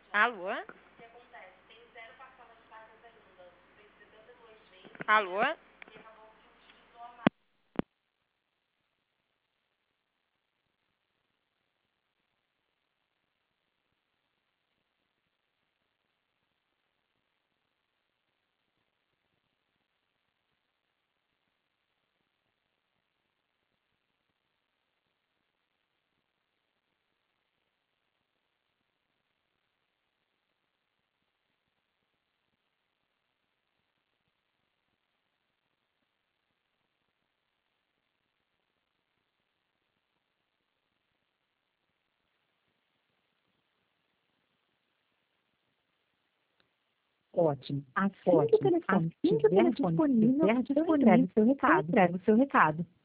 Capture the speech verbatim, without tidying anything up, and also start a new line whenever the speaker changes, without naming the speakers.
Alô? Alô?
Ótimo. Assim que o telefone estiver disponível, eu entrego o seu recado. Eu entrego o seu recado.